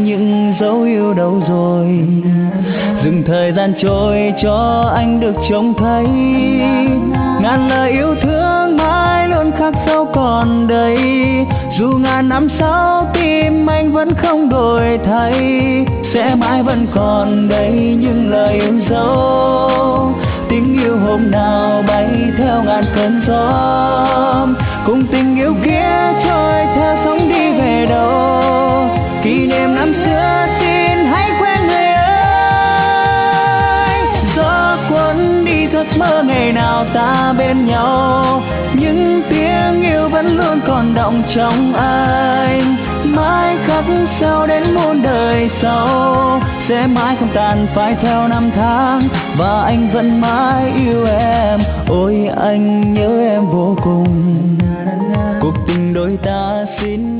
những dấu yêu đâu rồi. Dừng thời gian trôi cho anh được trông thấy ngàn lời yêu thương mãi luôn khắc sâu còn đây. Dù ngàn năm sau tim anh vẫn không đổi thay, sẽ mãi vẫn còn đây những lời yêu dấu. Tình yêu hôm nào bay theo ngàn cơn gió, cùng tình yêu kia trôi theo sóng đi về đâu. Kỷ niệm năm xưa xin hãy quên người ơi. Gió cuốn đi giấc mơ ngày nào ta bên nhau, những tiếng yêu vẫn luôn còn đọng trong anh. Mãi khắc sâu đến muôn đời sau, sẽ mãi không tàn phai theo năm tháng, và anh vẫn mãi yêu em. Ôi anh nhớ em vô cùng, cuộc tình đôi ta xin